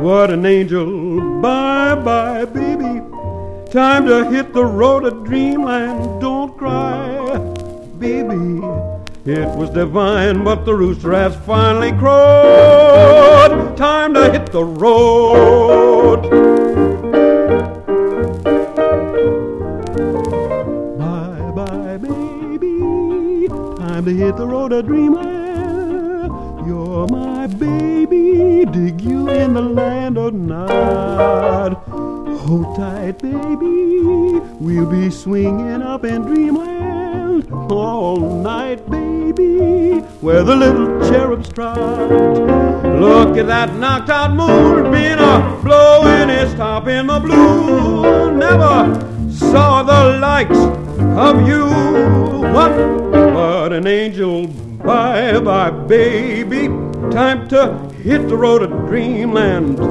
what an angel. Bye-bye, baby. Time to hit the road to dreamland. Don't cry, baby. It was divine, but the rooster has finally crowed. Time to hit the road. Bye-bye, baby. Time to hit the road to dreamland. You're my baby. Dig you in the land of Nod. Hold tight, baby. We'll be swinging up in dreamland all night, baby, where the little cherubs trot. Look at that knocked-out moon, been blowing its top in the blue. Never saw the likes of you. What an angel. Bye-bye, baby. Time to hit the road to dreamland.